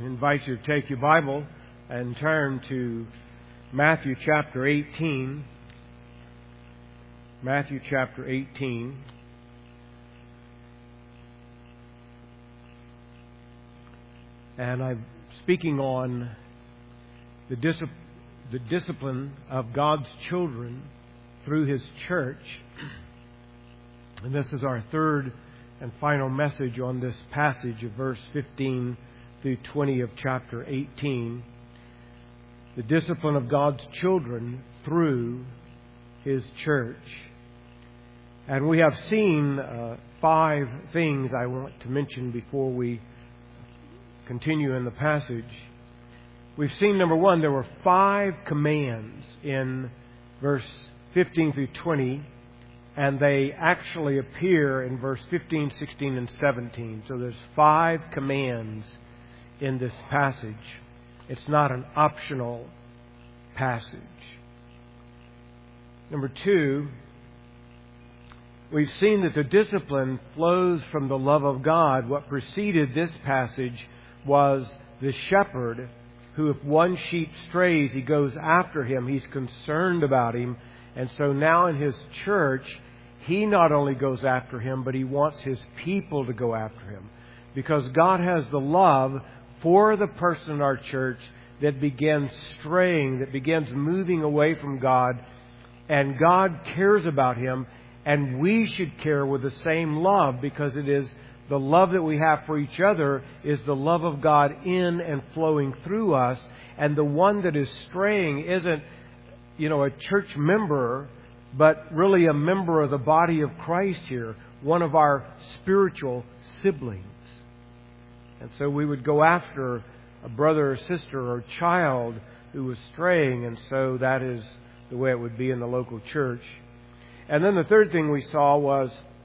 I invite you to take your Bible and turn to Matthew chapter 18. Matthew chapter 18. And I'm speaking on the discipline of God's children through His church. And this is our third and final message on this passage of verse 15 through 20 of chapter 18. The discipline of God's children through His church. And we have seen 5 things I want to mention before we continue in the passage. We've seen, number 1, there were 5 commands in verse 15 through 20, and they actually appear in verse 15, 16, and 17. So there's 5 commands in this passage. It's not an optional passage. Number 2, we've seen that the discipline flows from the love of God. What preceded this passage was the shepherd who, if one sheep strays, he goes after him. He's concerned about him. And so now in His church, He not only goes after him, but He wants His people to go after him. Because God has the love for the person in our church that begins straying, that begins moving away from God. And God cares about him. And we should care with the same love, because it is the love that we have for each other is the love of God in and flowing through us. And the one that is straying isn't, a church member, but really a member of the body of Christ here, one of our spiritual siblings. And so we would go after a brother or sister or child who was straying, and so that is the way it would be in the local church. And then the third thing we saw was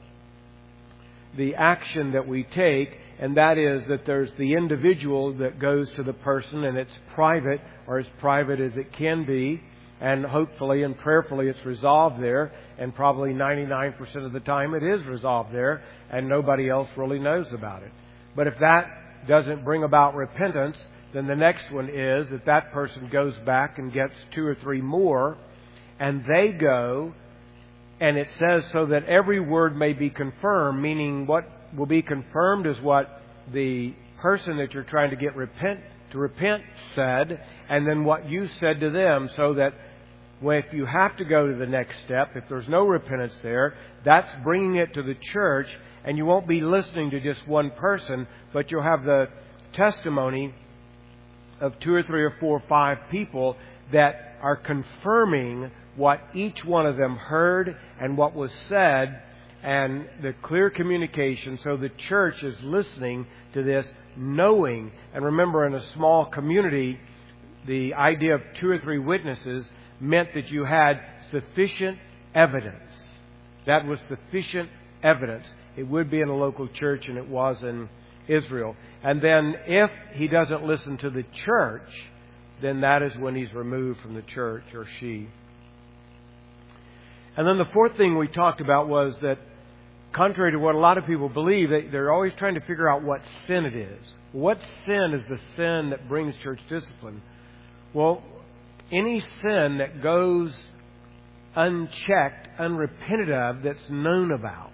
the action that we take, and that is that there's the individual that goes to the person, and it's private, or as private as it can be. And hopefully and prayerfully it's resolved there. And probably 99% of the time it is resolved there. And nobody else really knows about it. But if that doesn't bring about repentance, then the next one is that person goes back and gets 2 or 3 more. And they go, and it says, so that every word may be confirmed. Meaning what will be confirmed is what the person that you're trying to get to repent said. And then what you said to them, so that if you have to go to the next step, if there's no repentance there, that's bringing it to the church, and you won't be listening to just one person, but you'll have the testimony of 2 or 3 or 4 or 5 people that are confirming what each one of them heard and what was said, and the clear communication. So the church is listening to this, knowing. And remember, in a small community, the idea of 2 or 3 witnesses meant that you had sufficient evidence. That was sufficient evidence. It would be in a local church, and it was in Israel. And then if he doesn't listen to the church, then that is when he's removed from the church, or she. And then the fourth thing we talked about was that, contrary to what a lot of people believe, they're always trying to figure out what sin it is. What sin is the sin that brings church discipline? Well, any sin that goes unchecked, unrepented of, that's known about.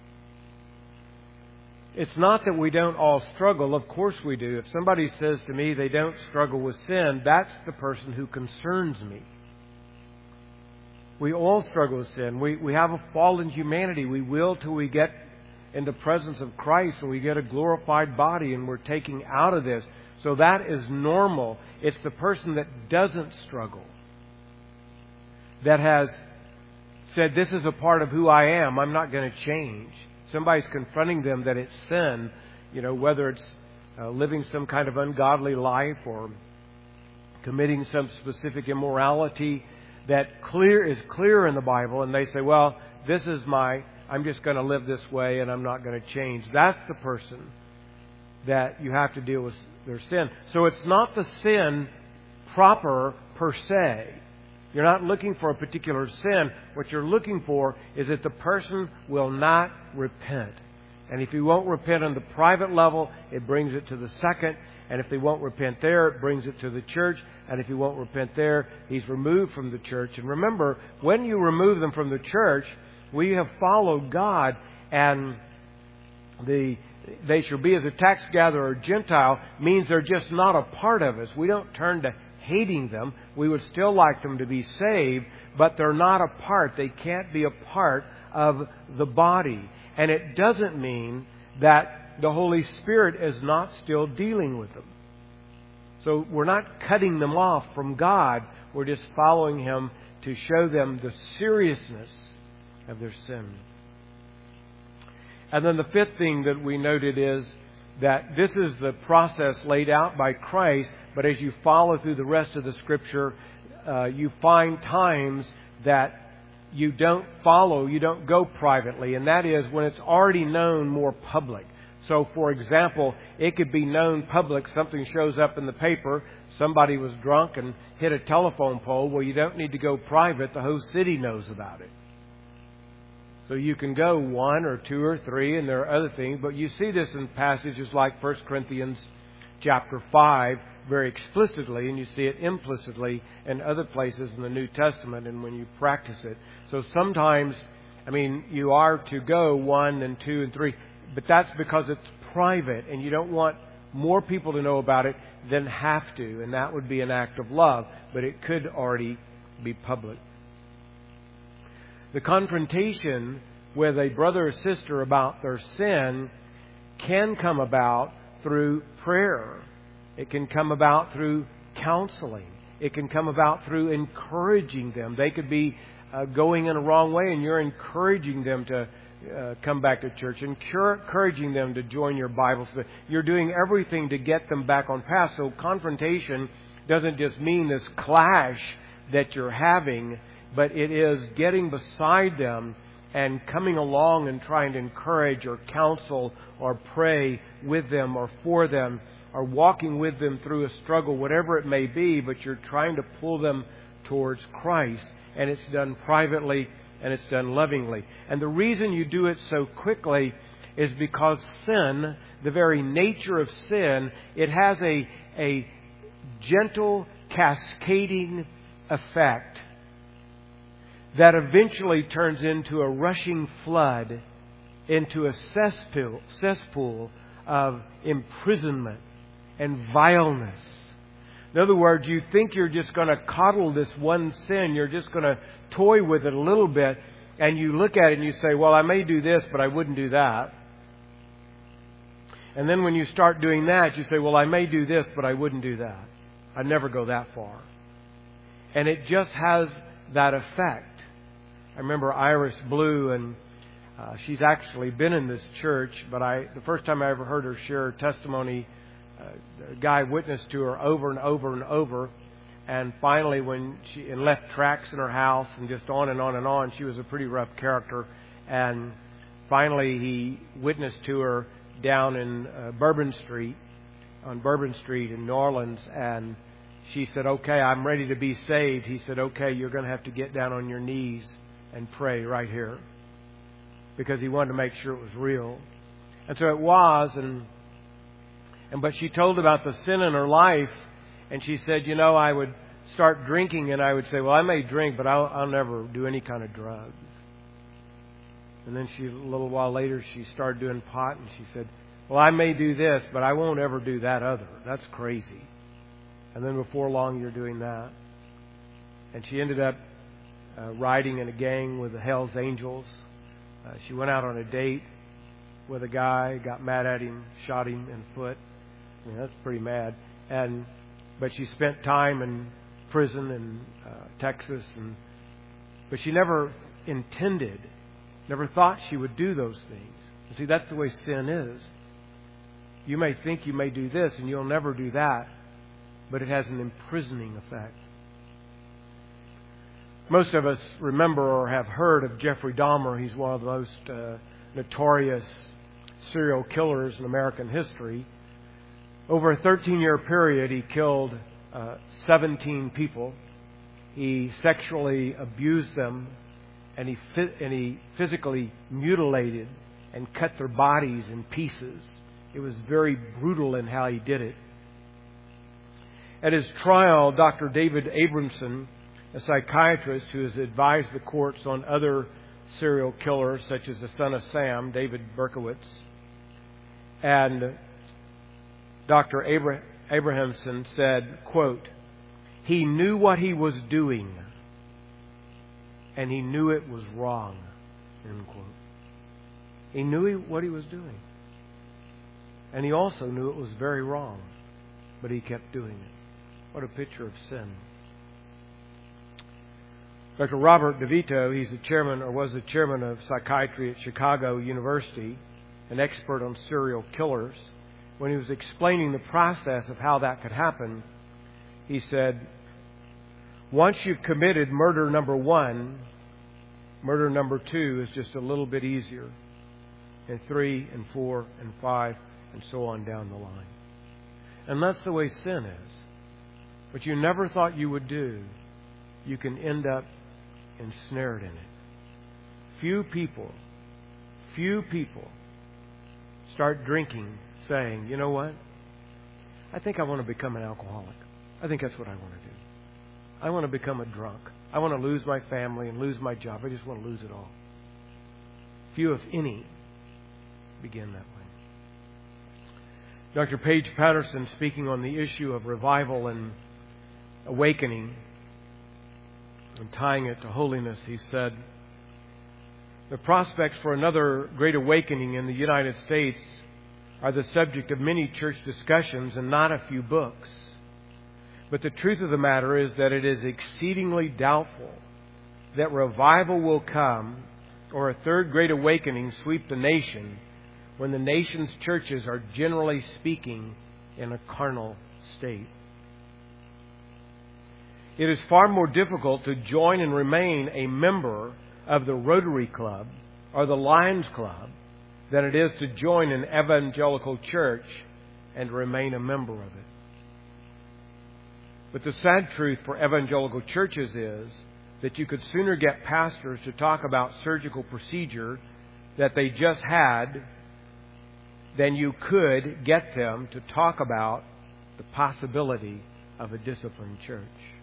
It's not that we don't all struggle. Of course we do. If somebody says to me they don't struggle with sin, that's the person who concerns me. We all struggle with sin. We have a fallen humanity. We will till we get in the presence of Christ and we get a glorified body and we're taking out of this. So that is normal. It's the person that doesn't struggle, that has said, this is a part of who I am. I'm not going to change. Somebody's confronting them that it's sin, whether it's living some kind of ungodly life or committing some specific immorality that is clear in the Bible, and they say, well, I'm just going to live this way and I'm not going to change. That's the person that you have to deal with their sin. So it's not the sin proper per se. You're not looking for a particular sin. What you're looking for is that the person will not repent. And if he won't repent on the private level, it brings it to the second. And if they won't repent there, it brings it to the church. And if he won't repent there, he's removed from the church. And remember, when you remove them from the church, we have followed God, and they shall be as a tax gatherer or Gentile means they're just not a part of us. We don't turn to hating them. We would still like them to be saved, but they're not a part. They can't be a part of the body. And it doesn't mean that the Holy Spirit is not still dealing with them. So we're not cutting them off from God. We're just following Him to show them the seriousness of their sin. And then the fifth thing that we noted is that this is the process laid out by Christ, but as you follow through the rest of the Scripture, you find times that you don't go privately, and that is when it's already known more public. So, for example, it could be known public, something shows up in the paper, somebody was drunk and hit a telephone pole. Well, you don't need to go private, the whole city knows about it. So you can go 1 or 2 or 3, and there are other things, but you see this in passages like 1 Corinthians chapter 5 very explicitly, and you see it implicitly in other places in the New Testament and when you practice it. So sometimes, you are to go 1 and 2 and 3, but that's because it's private and you don't want more people to know about it than have to, and that would be an act of love, but it could already be public. The confrontation with a brother or sister about their sin can come about through prayer. It can come about through counseling. It can come about through encouraging them. They could be going in a wrong way, and you're encouraging them to come back to church, encouraging them to join your Bible study. You're doing everything to get them back on path. So confrontation doesn't just mean this clash that you're having, but it is getting beside them and coming along and trying to encourage or counsel or pray with them or for them or walking with them through a struggle, whatever it may be, but you're trying to pull them towards Christ. And it's done privately and it's done lovingly. And the reason you do it so quickly is because sin, the very nature of sin, it has a gentle cascading effect that eventually turns into a rushing flood, into a cesspool of imprisonment and vileness. In other words, you think you're just going to coddle this one sin, you're just going to toy with it a little bit, and you look at it and you say, well, I may do this, but I wouldn't do that. And then when you start doing that, you say, well, I may do this, but I wouldn't do that. I'd never go that far. And it just has that effect. I remember Iris Blue, and she's actually been in this church, but the first time I ever heard her share her testimony, a guy witnessed to her over and over and over, and finally when she left tracks in her house and just on and on and on, she was a pretty rough character, and finally he witnessed to her down in Bourbon Street in New Orleans, and she said, okay, I'm ready to be saved. He said, okay, you're going to have to get down on your knees and pray right here, because he wanted to make sure it was real. And so it was, but she told about the sin in her life, and she said, I would start drinking, and I would say, well, I may drink, but I'll never do any kind of drugs. And then a little while later, she started doing pot, and she said, well, I may do this, but I won't ever do that other. That's crazy. And then before long, you're doing that. And she ended up riding in a gang with the Hells Angels. She went out on a date with a guy, got mad at him, shot him in the foot. That's pretty mad. But she spent time in prison in Texas, but she never intended, never thought she would do those things. You see, that's the way sin is. You may think you may do this and you'll never do that, but it has an imprisoning effect. Most of us remember or have heard of Jeffrey Dahmer. He's one of the most notorious serial killers in American history. Over a 13-year period, he killed 17 people. He sexually abused them, and he physically mutilated and cut their bodies in pieces. It was very brutal in how he did it. At his trial, Dr. David Abramson, a psychiatrist who has advised the courts on other serial killers, such as the son of Sam, David Berkowitz, and Dr. Abrahamson said, quote, "He knew what he was doing, and he knew it was wrong," end quote. He knew what he was doing. And he also knew it was very wrong, but he kept doing it. What a picture of sin. Dr. Robert DeVito, he's the chairman, or was the chairman of psychiatry at Chicago University, an expert on serial killers. When he was explaining the process of how that could happen, he said, once you've committed murder number 1, murder number 2 is just a little bit easier. And 3 and 4 and 5 and so on down the line. And that's the way sin is. What you never thought you would do, you can end up ensnared in it. Few people start drinking saying, you know what? I think I want to become an alcoholic. I think that's what I want to do. I want to become a drunk. I want to lose my family and lose my job. I just want to lose it all. Few, if any, begin that way. Dr. Paige Patterson, speaking on the issue of revival and awakening and tying it to holiness, he said, the prospects for another great awakening in the United States are the subject of many church discussions and not a few books. But the truth of the matter is that it is exceedingly doubtful that revival will come or a third great awakening sweep the nation when the nation's churches are generally speaking in a carnal state. It is far more difficult to join and remain a member of the Rotary Club or the Lions Club than it is to join an evangelical church and remain a member of it. But the sad truth for evangelical churches is that you could sooner get pastors to talk about surgical procedure that they just had than you could get them to talk about the possibility of a disciplined church.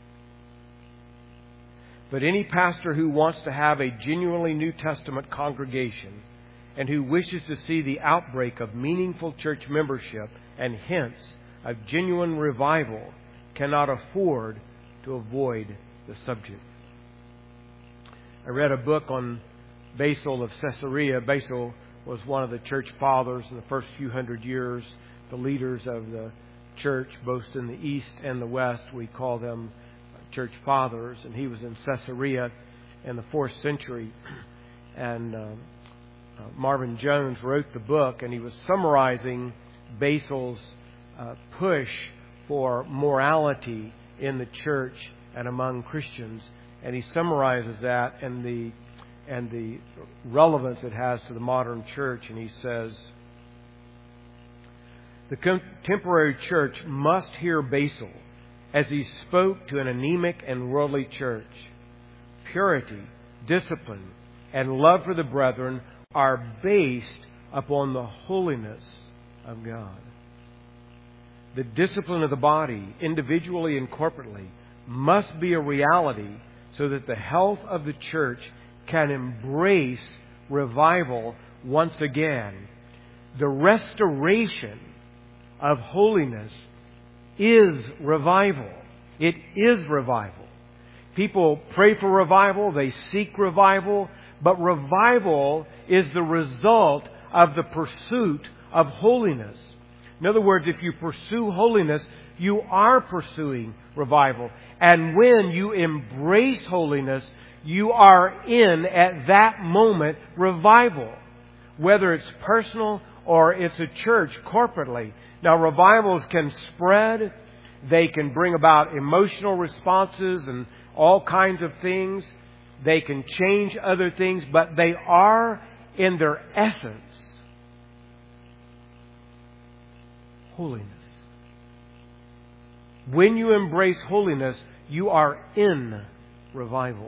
But any pastor who wants to have a genuinely New Testament congregation and who wishes to see the outbreak of meaningful church membership and hence of genuine revival cannot afford to avoid the subject. I read a book on Basil of Caesarea. Basil was one of the church fathers in the first few hundred years, the leaders of the church, both in the East and the West. We call them church fathers. And he was in Caesarea in the 4th century. And Marvin Jones wrote the book, and he was summarizing Basil's push for morality in the church and among Christians. And he summarizes that and the relevance it has to the modern church. And he says, the contemporary church must hear Basil as he spoke to an anemic and worldly church. Purity, discipline, and love for the brethren are based upon the holiness of God. The discipline of the body, individually and corporately, must be a reality so that the health of the church can embrace revival once again. The restoration of holiness is revival. It is revival. People pray for revival, they seek revival, but revival is the result of the pursuit of holiness. In other words, if you pursue holiness, you are pursuing revival. And when you embrace holiness, you are in, at that moment, revival. Whether it's personal or it's a church corporately. Now, revivals can spread. They can bring about emotional responses and all kinds of things. They can change other things, but they are, in their essence, holiness. When you embrace holiness, you are in revival.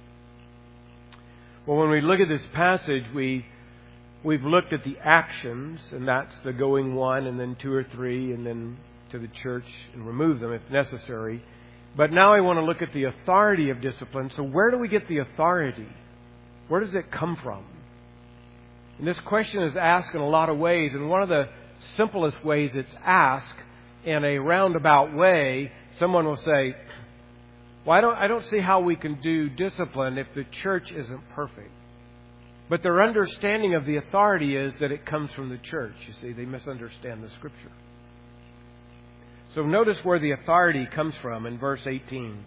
Well, when we look at this passage, we've looked at the actions, and that's the going 1, and then 2 or 3, and then to the church and remove them if necessary. But now I want to look at the authority of discipline. So where do we get the authority? Where does it come from? And this question is asked in a lot of ways, and one of the simplest ways it's asked in a roundabout way, someone will say, well, I don't see how we can do discipline if the church isn't perfect. But their understanding of the authority is that it comes from the church. You see, they misunderstand the Scripture. So notice where the authority comes from in verse 18.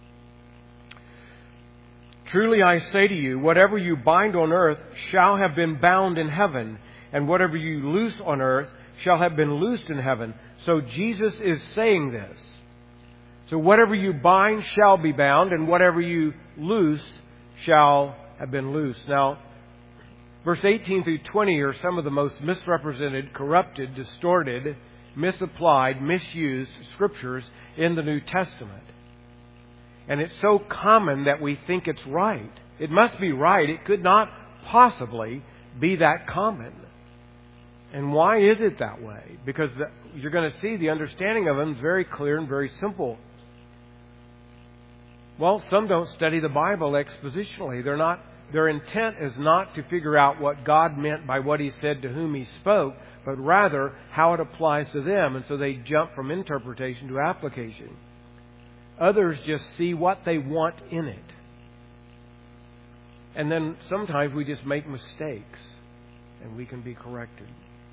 Truly I say to you, whatever you bind on earth shall have been bound in heaven, and whatever you loose on earth shall have been loosed in heaven. So Jesus is saying this. So whatever you bind shall be bound, and whatever you loose shall have been loosed. Now, verse 18 through 20 are some of the most misrepresented, corrupted, distorted, misapplied, misused scriptures in the New Testament. And it's so common that we think it's right. It must be right. It could not possibly be that common. And why is it that way? Because you're going to see the understanding of them is very clear and very simple. Well, some don't study the Bible expositionally. Their intent is not to figure out what God meant by what He said to whom He spoke, but rather how it applies to them. And so they jump from interpretation to application. Others just see what they want in it. And then sometimes we just make mistakes, and we can be corrected.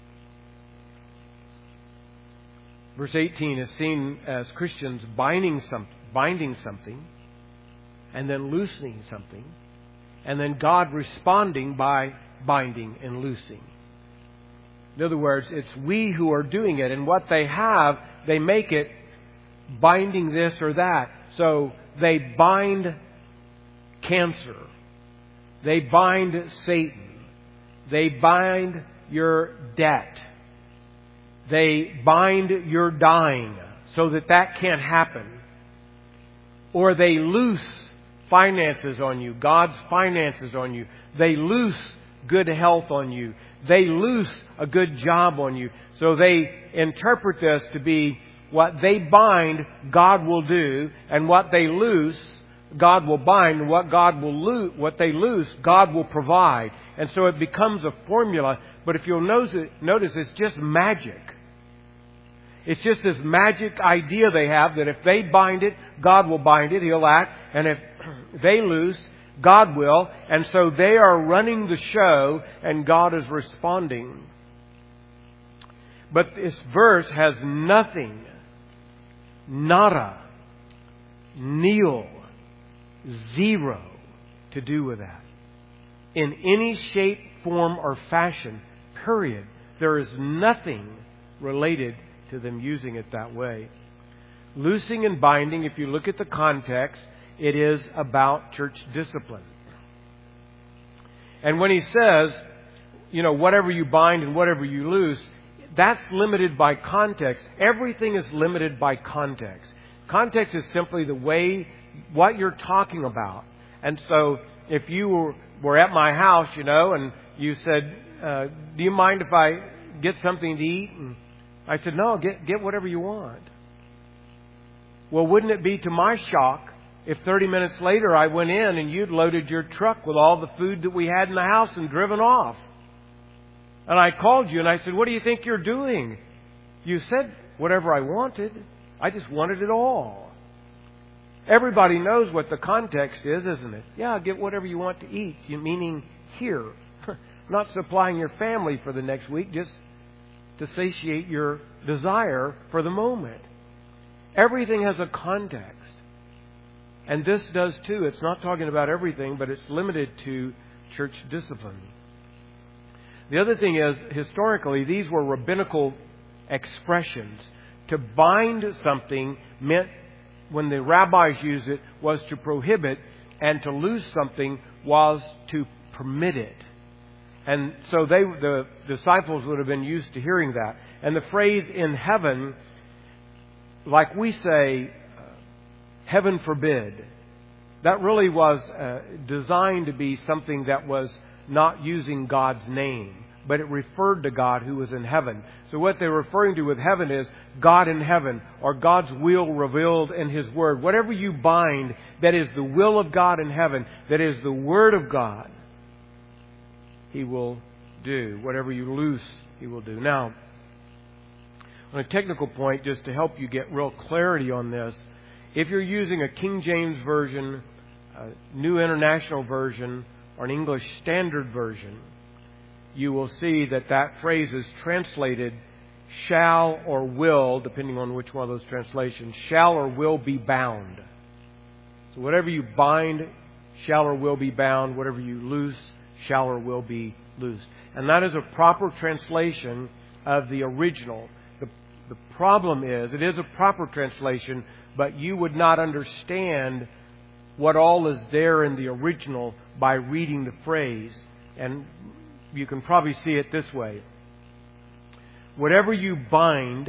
Verse 18 is seen as Christians binding something, and then loosening something, and then God responding by binding and loosing. In other words, it's we who are doing it, and what they have, they make it binding this or that. So they bind cancer. They bind Satan. They bind your debt. They bind your dying so that can't happen. Or they loose finances on you, God's finances on you. They loose good health on you. They loose a good job on you. So they interpret this to be what they bind, God will do, and what they loose, God will bind, and what they loose, God will provide. And so it becomes a formula. But if you'll notice, it's just magic. It's just this magic idea they have that if they bind it, God will bind it, He'll act. And if they loose, God will. And so they are running the show and God is responding. But this verse has nothing, nada, nil, zero to do with that. In any shape, form, or fashion, period. There is nothing related to them using it that way. Loosing and binding, if you look at the context, it is about church discipline. And when he says, whatever you bind and whatever you loose, that's limited by context. Everything is limited by context. Context is simply the way, what you're talking about. And so if you were at my house, and you said, do you mind if I get something to eat? And I said, no, get whatever you want. Well, wouldn't it be to my shock if 30 minutes later I went in and you'd loaded your truck with all the food that we had in the house and driven off? And I called you and I said, what do you think you're doing? You said whatever I wanted. I just wanted it all. Everybody knows what the context is, isn't it? Yeah, get whatever you want to eat. Meaning here. Not supplying your family for the next week, just to satiate your desire for the moment. Everything has a context. And this does too. It's not talking about everything, but it's limited to church discipline. The other thing is, historically, these were rabbinical expressions. To bind something meant, when the rabbis used it, was to prohibit, and to loose something was to permit it. And so the disciples would have been used to hearing that. And the phrase in heaven, like we say, heaven forbid, that really was designed to be something that was not using God's name, but it referred to God who was in heaven. So what they're referring to with heaven is God in heaven, or God's will revealed in His Word. Whatever you bind that is the will of God in heaven, that is the Word of God, He will do. Whatever you loose, He will do. Now, on a technical point, just to help you get real clarity on this, if you're using a King James Version, a New International Version, or an English Standard Version, you will see that that phrase is translated shall or will, depending on which one of those translations, shall or will be bound. So whatever you bind, shall or will be bound. Whatever you loose, shall or will be loosed. And that is a proper translation of the original. The problem is, it is a proper translation, but you would not understand what all is there in the original by reading the phrase. And you can probably see it this way. Whatever you bind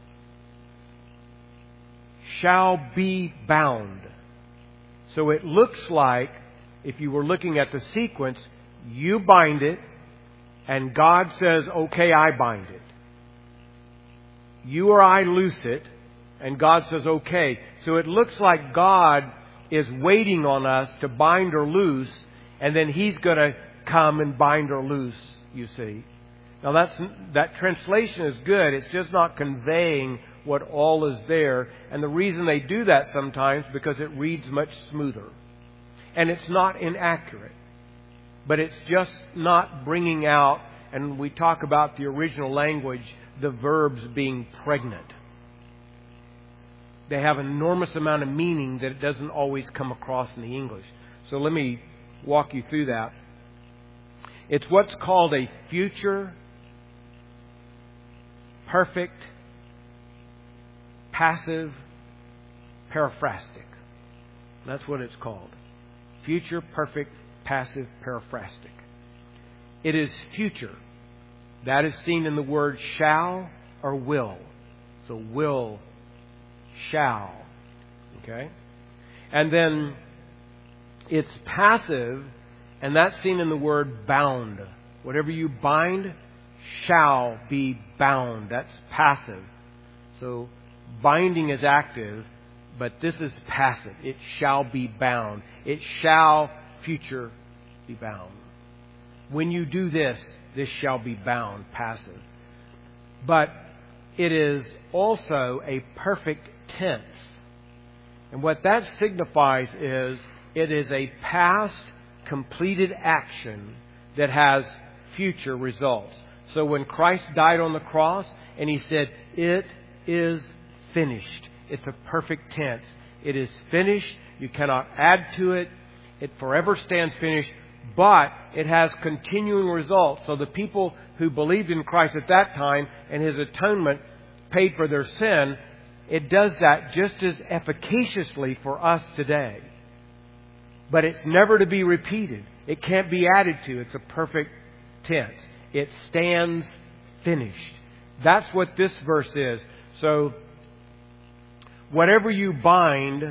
shall be bound. So it looks like, if you were looking at the sequence, you bind it, and God says, okay, I bind it. You or I loose it, and God says, okay. So it looks like God is waiting on us to bind or loose, and then He's going to come and bind or loose, you see. Now that translation is good. It's just not conveying what all is there. And the reason they do that sometimes, because it reads much smoother. And it's not inaccurate. But it's just not bringing out, and we talk about the original language, the verbs being pregnant. They have an enormous amount of meaning that it doesn't always come across in the English. So let me walk you through that. It's what's called a future perfect passive periphrastic. That's what it's called. Future perfect passive periphrastic. It is future. That is seen in the word shall or will. So will, shall. Okay? And then it's passive, and that's seen in the word bound. Whatever you bind shall be bound. That's passive. So binding is active, but this is passive. It shall be bound. It shall, future, be bound. When you do this, this shall be bound, passive. But it is also a perfect tense. And what that signifies is it is a past completed action that has future results. So when Christ died on the cross and He said, it is finished. It's a perfect tense. It is finished. You cannot add to it. It forever stands finished. But it has continuing results. So the people who believed in Christ at that time and His atonement paid for their sin, it does that just as efficaciously for us today. But it's never to be repeated. It can't be added to. It's a perfect tense. It stands finished. That's what this verse is. So, whatever you bind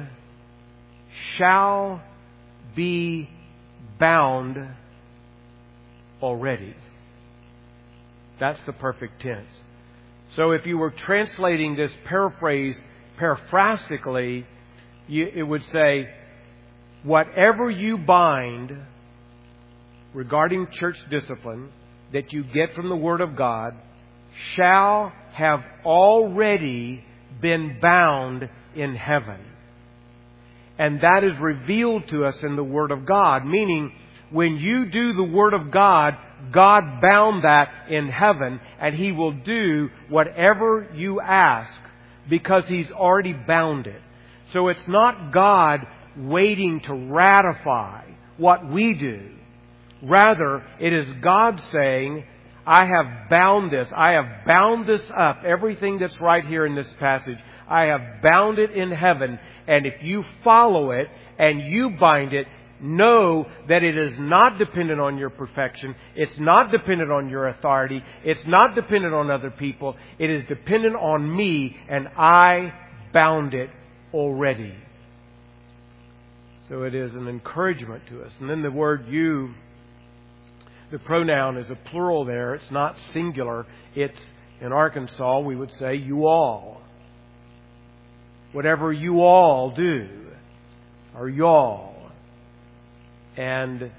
shall be bound already. That's the perfect tense. So if you were translating this paraphrase periphrastically, it would say, whatever you bind regarding church discipline that you get from the Word of God shall have already been bound in heaven. And that is revealed to us in the Word of God. Meaning, when you do the Word of God, God bound that in heaven, and He will do whatever you ask because He's already bound it. So it's not God waiting to ratify what we do. Rather, it is God saying, I have bound this. I have bound this up. Everything that's right here in this passage, I have bound it in heaven. And if you follow it and you bind it, know that it is not dependent on your perfection. It's not dependent on your authority. It's not dependent on other people. It is dependent on me, and I bound it already. So it is an encouragement to us. And then the word you, The pronoun is a plural there. It's not singular. It's, in Arkansas, we would say you all. Whatever you all do, or y'all. And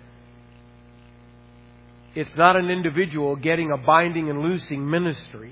it's not an individual getting a binding and loosing ministry,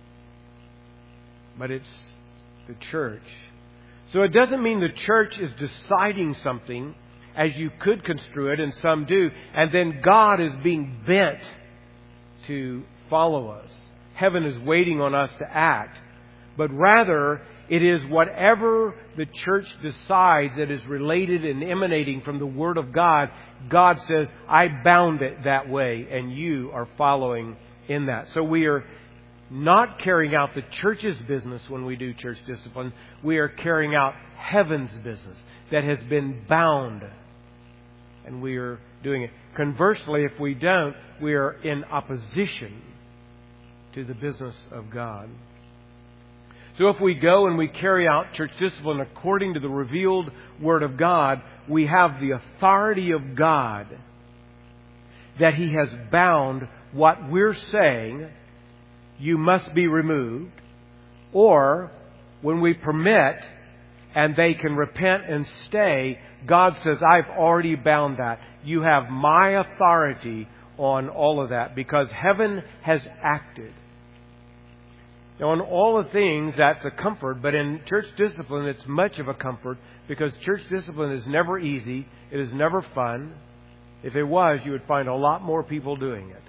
but it's the church. So it doesn't mean the church is deciding something, as you could construe it, and some do, and then God is being bent to follow us. Heaven is waiting on us to act. But rather, it is whatever the church decides that is related and emanating from the Word of God. God says, I bound it that way, and you are following in that. So we are not carrying out the church's business when we do church discipline. We are carrying out heaven's business that has been bound. And we are doing it. Conversely, if we don't, we are in opposition to the business of God. So if we go and we carry out church discipline according to the revealed Word of God, we have the authority of God that He has bound what we're saying, you must be removed, or when we permit and they can repent and stay, God says, I've already bound that. You have my authority on all of that because heaven has acted. Now, in all the things, that's a comfort, but in church discipline, it's much of a comfort because church discipline is never easy. It is never fun. If it was, you would find a lot more people doing it.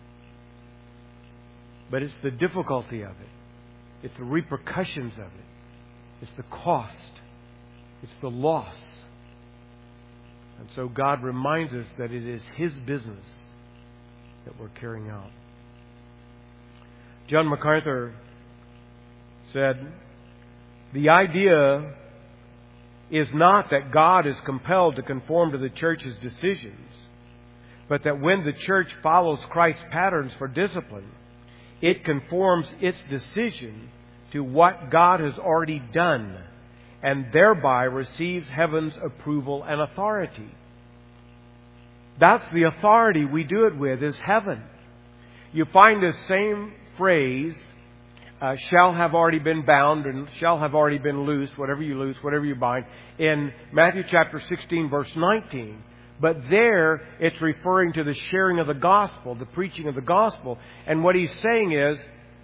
But it's the difficulty of it. It's the repercussions of it. It's the cost. It's the loss. And so God reminds us that it is His business that we're carrying out. John MacArthur said, the idea is not that God is compelled to conform to the church's decisions, but that when the church follows Christ's patterns for discipline, it conforms its decision to what God has already done and thereby receives heaven's approval and authority. That's the authority we do it with, is heaven. You find this same phrase, shall have already been bound and shall have already been loosed, whatever you bind, in Matthew chapter 16, verse 19. But there, it's referring to the sharing of the gospel, the preaching of the gospel. And what he's saying is,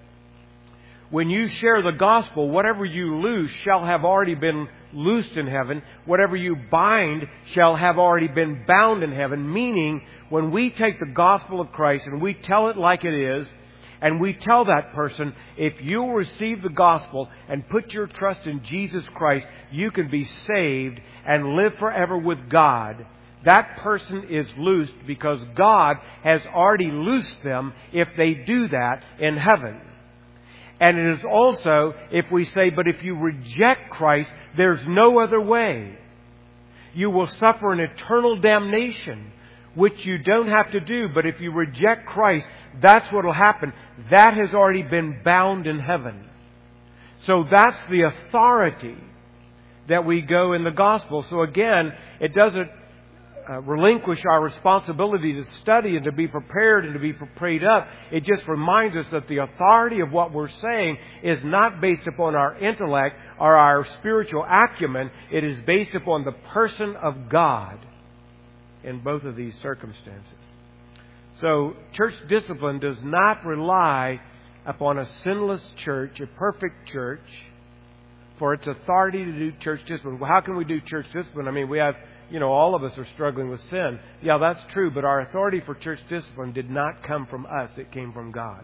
when you share the gospel, whatever you loose shall have already been loosed in heaven. Whatever you bind shall have already been bound in heaven. Meaning, when we take the gospel of Christ and we tell it like it is, and we tell that person, if you'll receive the gospel and put your trust in Jesus Christ, you can be saved and live forever with God. That person is loosed because God has already loosed them if they do that in heaven. And it is also, if we say, but if you reject Christ, there's no other way. You will suffer an eternal damnation, which you don't have to do. But if you reject Christ, that's what will happen. That has already been bound in heaven. So that's the authority that we go in the gospel. So again, it doesn't relinquish our responsibility to study and to be prepared and to be prayed up. It just reminds us that the authority of what we're saying is not based upon our intellect or our spiritual acumen. It is based upon the person of God in both of these circumstances. So church discipline does not rely upon a sinless church, a perfect church, for its authority to do church discipline. Well, how can we do church discipline? I mean, we have, all of us are struggling with sin. Yeah, that's true, but our authority for church discipline did not come from us. It came from God.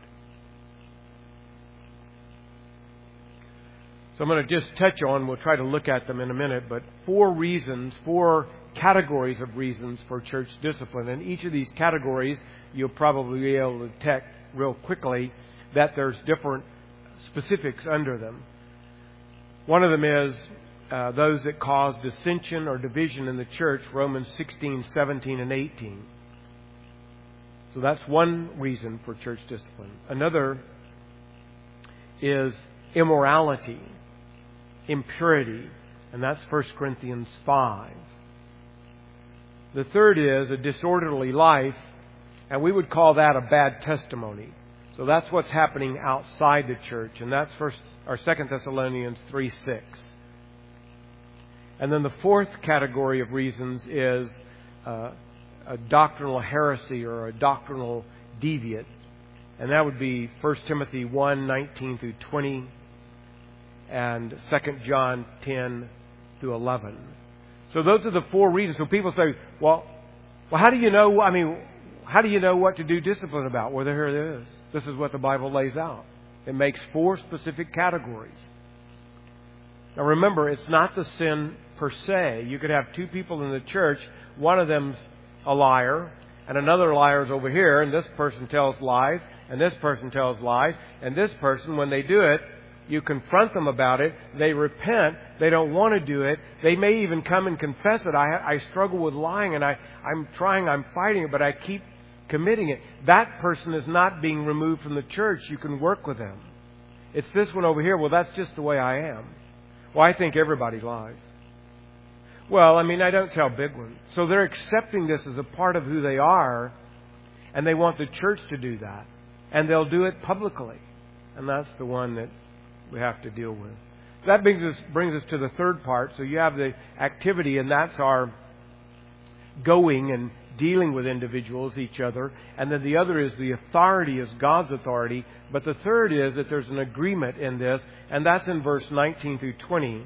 So I'm going to just touch on, we'll try to look at them in a minute, but 4 categories of reasons for church discipline. And each of these categories, you'll probably be able to detect real quickly that there's different specifics under them. One of them is those that cause dissension or division in the church, Romans 16, 17, and 18. So that's one reason for church discipline. Another is immorality, impurity, and that's 1 Corinthians 5. The third is a disorderly life, And we would call that a bad testimony. So that's what's happening outside the church. And that's 2 Thessalonians 3:6. And then the fourth category of reasons is a doctrinal heresy or a doctrinal deviant. And that would be 1 Timothy 1:19 through 20 and 2 John 10 through 11. So those are the four reasons. So people say, well, how do you know, how do you know what to do discipline about? Well, here it is. This is what the Bible lays out. It makes four specific categories. Now remember, it's not the sin per se. You could have two people in the church. One of them's a liar, and another liar's over here, and this person tells lies, and this person tells lies, and this person, when they do it, you confront them about it. They repent. They don't want to do it. They may even come and confess it. I struggle with lying, and I'm fighting it, but I keep committing it. That person is not being removed from the church. You can work with them. It's this one over here. Well, that's just the way I am. Well, I think everybody lies. Well, I don't tell big ones. So they're accepting this as a part of who they are, and they want the church to do that. And they'll do it publicly. And that's the one that we have to deal with. That brings us to the third part. So you have the activity, and that's our going and dealing with individuals, each other. And then the other is the authority is God's authority. But the third is that there's an agreement in this, and that's in verse 19 through 20.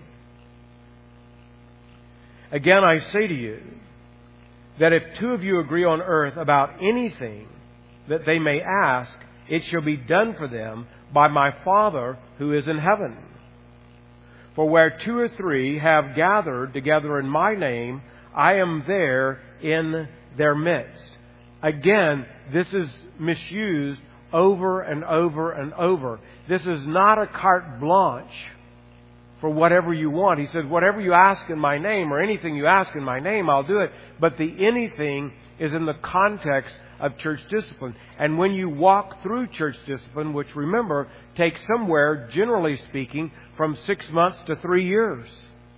Again, I say to you that if two of you agree on earth about anything that they may ask, it shall be done for them by my Father who is in heaven. For where two or three have gathered together in my name, I am there in their midst. Again, this is misused over and over and over. This is not a carte blanche for whatever you want. He said, whatever you ask in my name, or anything you ask in my name, I'll do it. But the anything is in the context of church discipline. And when you walk through church discipline, which remember, takes somewhere, generally speaking, from 6 months to 3 years.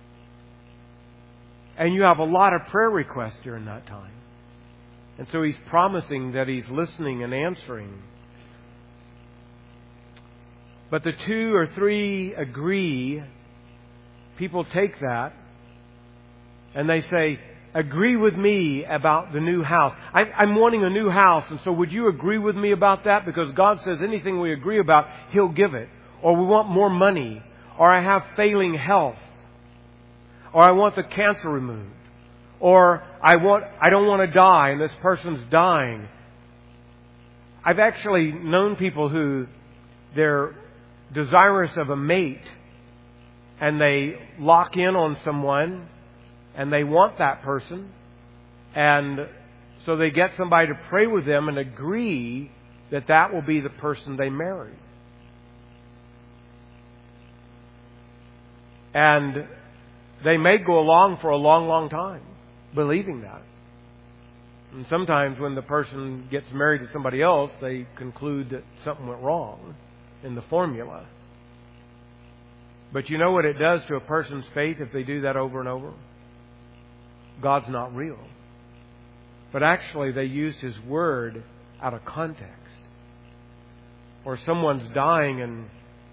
And you have a lot of prayer requests during that time. And so He's promising that He's listening and answering. But the 2 or 3 agree. People take that and they say, agree with me about the new house. I'm wanting a new house, and so would you agree with me about that? Because God says anything we agree about, He'll give it. Or we want more money. Or I have failing health. Or I want the cancer removed. Or I don't want to die, and this person's dying. I've actually known people who they're desirous of a mate, and they lock in on someone, and they want that person, and so they get somebody to pray with them and agree that that will be the person they marry. And they may go along for a long, long time believing that. And sometimes when the person gets married to somebody else, they conclude that something went wrong in the formula. But you know what it does to a person's faith if they do that over and over? God's not real. But actually they used His Word out of context. Or someone's dying and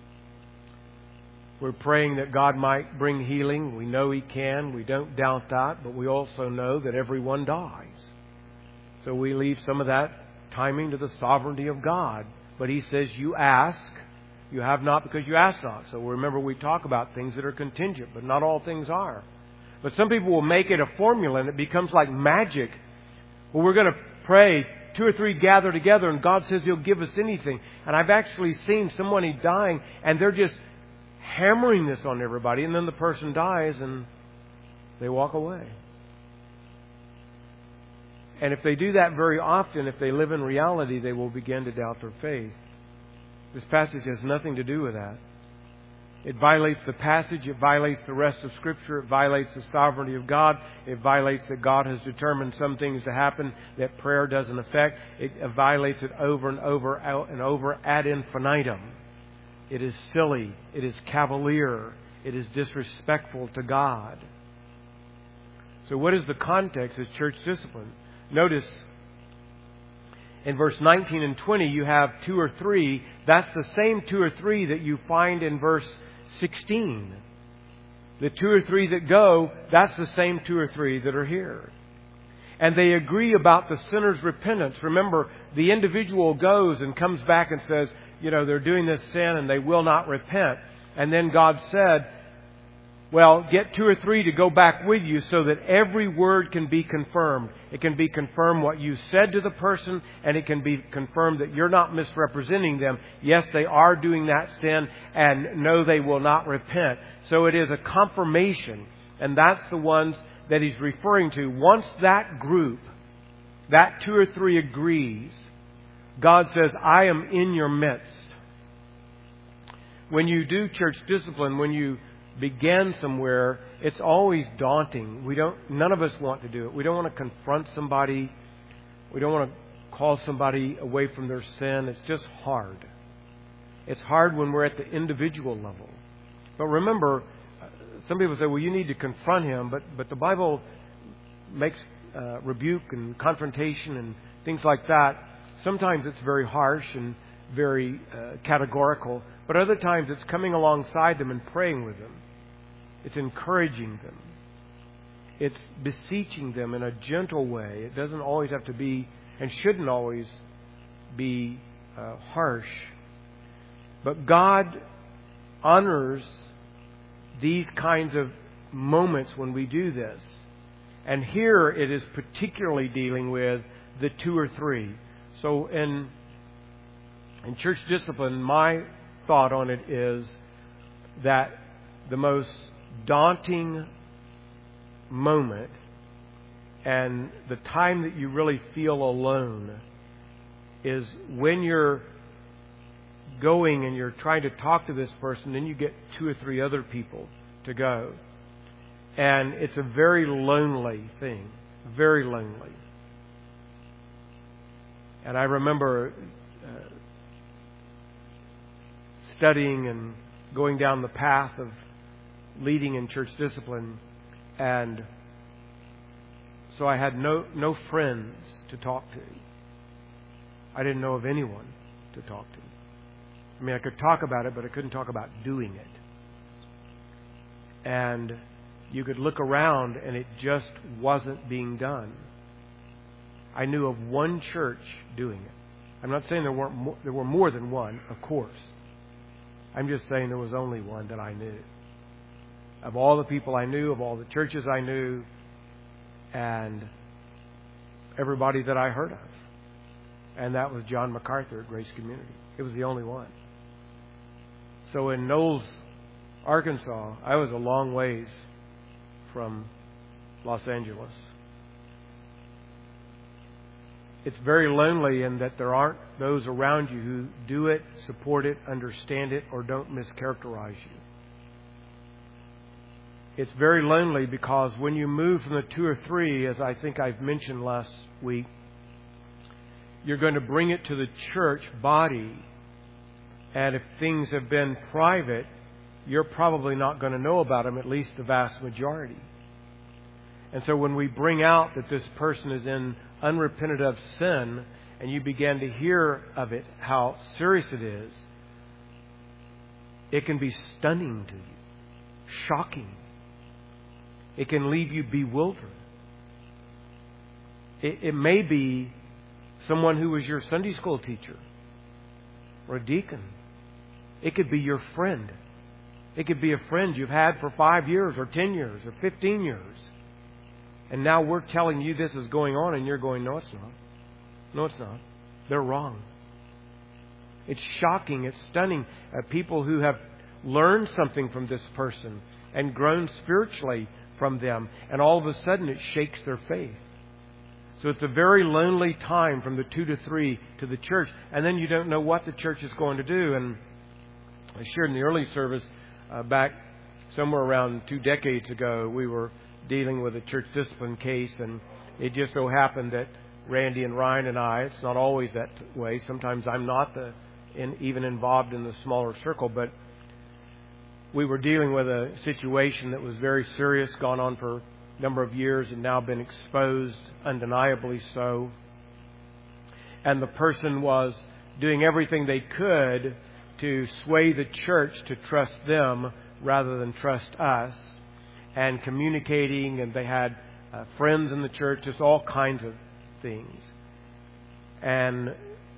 we're praying that God might bring healing. We know He can. We don't doubt that. But we also know that everyone dies. So we leave some of that timing to the sovereignty of God. But He says, you ask. You have not because you ask not. So remember, we talk about things that are contingent, but not all things are. But some people will make it a formula and it becomes like magic. Well, we're going to pray 2 or 3 gather together and God says He'll give us anything. And I've actually seen someone dying and they're just hammering this on everybody, and then the person dies and they walk away. And if they do that very often, if they live in reality, they will begin to doubt their faith. This passage has nothing to do with that. It violates the passage. It violates the rest of Scripture. It violates the sovereignty of God. It violates that God has determined some things to happen that prayer doesn't affect. It violates it over and over and over ad infinitum. It is silly. It is cavalier. It is disrespectful to God. So what is the context of church discipline? Notice In verse 19 and 20, you have 2 or 3. That's the same 2 or 3 that you find in verse 16. The 2 or 3 that go, that's the same 2 or 3 that are here. And they agree about the sinner's repentance. Remember, the individual goes and comes back and says, they're doing this sin and they will not repent. And then God said, well, get 2 or 3 to go back with you so that every word can be confirmed. It can be confirmed what you said to the person, and it can be confirmed that you're not misrepresenting them. Yes, they are doing that sin, and no, they will not repent. So it is a confirmation, and that's the ones that he's referring to. Once that group, that 2 or 3 agrees, God says, I am in your midst. When you do church discipline, when you begin somewhere, it's always daunting. None of us want to do it. We don't want to confront somebody. We don't want to call somebody away from their sin. It's just hard. It's hard when we're at the individual level. But remember, some people say, well, you need to confront him, but the Bible makes rebuke and confrontation and things like that. Sometimes it's very harsh and very categorical, but other times it's coming alongside them and praying with them. It's encouraging them. It's beseeching them in a gentle way. It doesn't always have to be, and shouldn't always be, harsh. But God honors these kinds of moments when we do this. And here it is particularly dealing with the 2 or 3. So in church discipline, my thought on it is that the most daunting moment and the time that you really feel alone is when you're going and you're trying to talk to this person, and you get 2 or 3 other people to go. And it's a very lonely thing. Very lonely. And I remember studying and going down the path of leading in church discipline, and so I had no friends to talk to. I didn't know of anyone to talk to. I mean, I could talk about it, but I couldn't talk about doing it. And you could look around, and it just wasn't being done. I knew of one church doing it. I'm not saying there were more than one, of course. I'm just saying there was only one that I knew. Of all the people I knew, of all the churches I knew, and everybody that I heard of. And that was John MacArthur at Grace Community. It was the only one. So in Knowles, Arkansas, I was a long ways from Los Angeles. It's very lonely in that there aren't those around you who do it, support it, understand it, or don't mischaracterize you. It's very lonely because when you move from the 2 or 3, as I think I've mentioned last week, you're going to bring it to the church body. And if things have been private, you're probably not going to know about them, at least the vast majority. And so when we bring out that this person is in unrepented of sin, and you begin to hear of it, how serious it is, it can be stunning to you, shocking. It can leave you bewildered. It may be someone who was your Sunday school teacher or a deacon. It could be your friend. It could be a friend you've had for 5 years or 10 years or 15 years. And now we're telling you this is going on, and you're going, no, it's not. No, it's not. They're wrong. It's shocking. It's stunning. People who have learned something from this person and grown spiritually from them, and all of a sudden it shakes their faith. So it's a very lonely time from the 2 to 3 to the church, and then you don't know what the church is going to do. And I shared in the early service back somewhere around 2 decades ago, we were dealing with a church discipline case, and it just so happened that Randy and Ryan and I, it's not always that way. Sometimes I'm not even involved in the smaller circle, but we were dealing with a situation that was very serious, gone on for a number of years, and now been exposed, undeniably so. and the person was doing everything they could to sway the church to trust them rather than trust us, and communicating, and they had friends in the church, just all kinds of things. And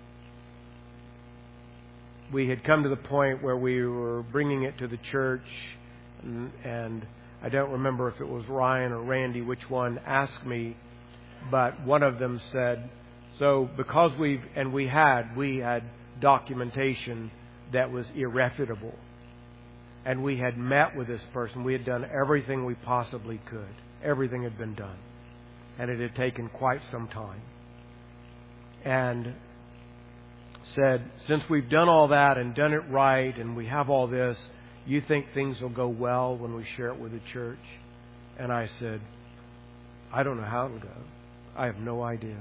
we had come to the point where we were bringing it to the church, and I don't remember if it was Ryan or Randy, which one asked me, but one of them said, so because we had documentation that was irrefutable, and we had met with this person, we had done everything we possibly could. Everything had been done, and it had taken quite some time. And said, since we've done all that and done it right, and we have all this, you think things will go well when we share it with the church? And I said, I don't know how it'll go. I have no idea.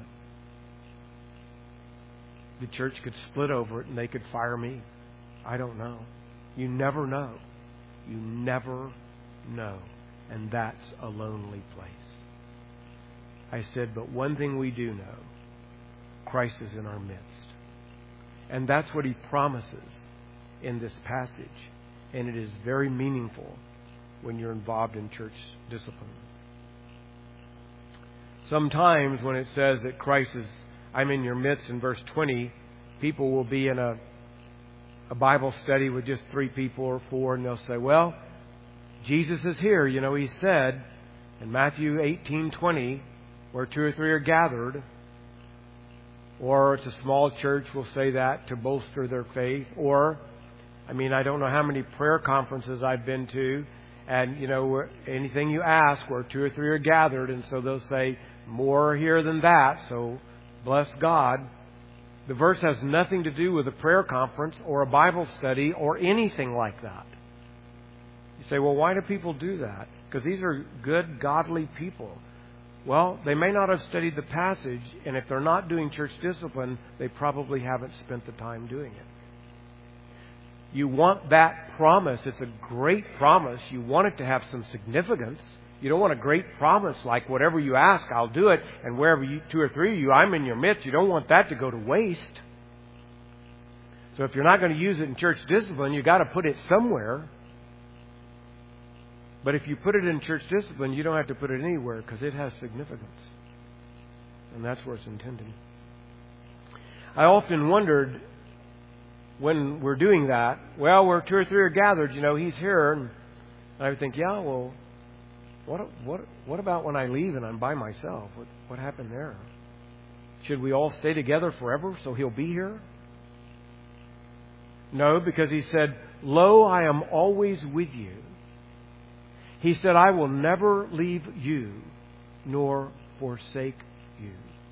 The church could split over it and they could fire me. I don't know. You never know. You never know. And that's a lonely place. I said, but one thing we do know, Christ is in our midst. And that's what He promises in this passage. And it is very meaningful when you're involved in church discipline. Sometimes when it says that Christ is, I'm in your midst in verse 20, people will be in a Bible study with just 3 people or 4, and they'll say, well, Jesus is here. You know, He said in Matthew 18:20, where 2 or 3 are gathered. Or it's a small church will say that to bolster their faith. Or, I don't know how many prayer conferences I've been to, and, anything you ask where 2 or 3 are gathered, and so they'll say, more here than that, so bless God. The verse has nothing to do with a prayer conference or a Bible study or anything like that. You say, well, why do people do that? Because these are good, godly people. Well, they may not have studied the passage, and if they're not doing church discipline, they probably haven't spent the time doing it. You want that promise. It's a great promise. You want it to have some significance. You don't want a great promise like whatever you ask, I'll do it, and wherever 2 or 3 of you, I'm in your midst. You don't want that to go to waste. So if you're not going to use it in church discipline, you've got to put it somewhere. But if you put it in church discipline, you don't have to put it anywhere because it has significance. And that's where it's intended. I often wondered when we're doing that, well, where 2 or 3 are gathered, He's here. And I would think, yeah, well, what about when I leave and I'm by myself? What happened there? Should we all stay together forever so He'll be here? No, because He said, lo, I am always with you. He said, I will never leave you nor forsake you.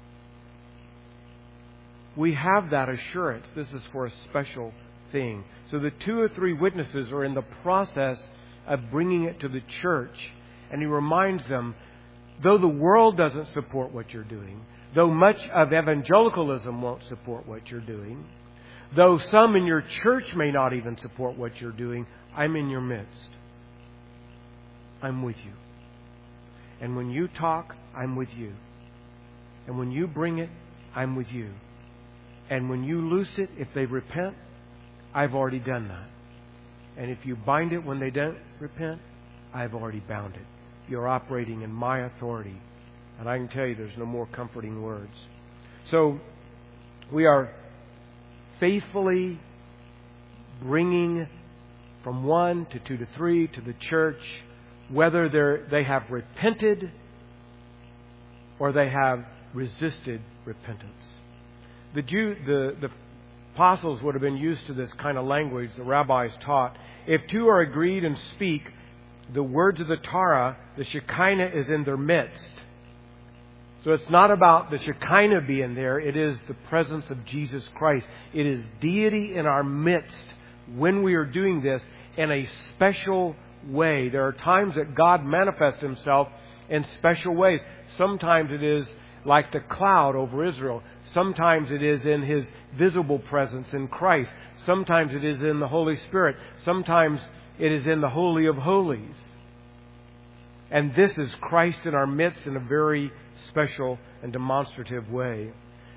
We have that assurance. This is for a special thing. So the 2 or 3 witnesses are in the process of bringing it to the church. And He reminds them, though the world doesn't support what you're doing, though much of evangelicalism won't support what you're doing, though some in your church may not even support what you're doing, I'm in your midst. I'm with you. And when you talk, I'm with you. And when you bring it, I'm with you. And when you loose it, if they repent, I've already done that. And if you bind it when they don't repent, I've already bound it. You're operating in my authority. And I can tell you there's no more comforting words. So we are faithfully bringing from 1 to 2 to 3 to the church, whether they have repented or they have resisted repentance. The apostles would have been used to this kind of language the rabbis taught. If 2 are agreed and speak, the words of the Torah, the Shekinah is in their midst. So it's not about the Shekinah being there. It is the presence of Jesus Christ. It is deity in our midst when we are doing this in a special way. There are times that God manifests Himself in special ways. Sometimes it is like the cloud over Israel. Sometimes it is in His visible presence in Christ. Sometimes it is in the Holy Spirit. Sometimes it is in the Holy of Holies. And this is Christ in our midst in a very special and demonstrative way.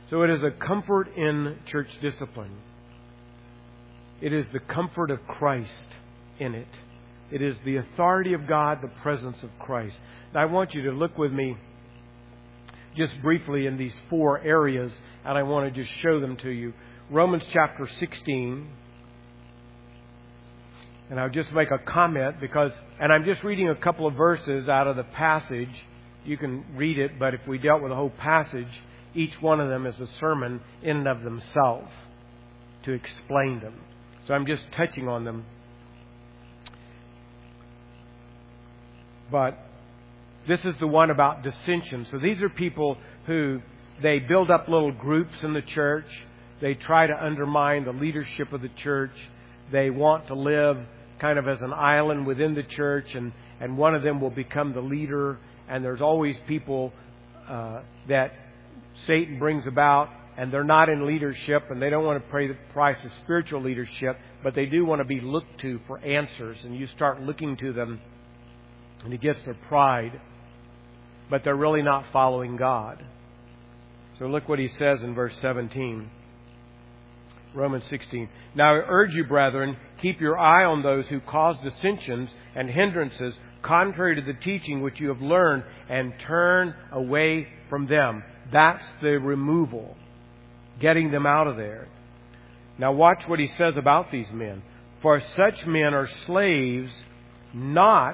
So it is a comfort in church discipline. It is the comfort of Christ in it. It is the authority of God, the presence of Christ. Now I want you to look with me just briefly in these 4 areas, and I want to just show them to you. Romans chapter 16. And I'll just make a comment and I'm just reading a couple of verses out of the passage. You can read it, but if we dealt with the whole passage, each one of them is a sermon in and of themselves to explain them. So I'm just touching on them. But this is the one about dissension. So these are people who, they build up little groups in the church. They try to undermine the leadership of the church. They want to live kind of as an island within the church, and one of them will become the leader. And there's always people that Satan brings about, and they're not in leadership, and they don't want to pay the price of spiritual leadership, but they do want to be looked to for answers. And you start looking to them, and it gets their pride, but they're really not following God. So look what he says in verse 17. Romans 16. Now I urge you, brethren, keep your eye on those who cause dissensions and hindrances contrary to the teaching which you have learned, and turn away from them. That's the removal. Getting them out of there. Now watch what he says about these men. For such men are slaves not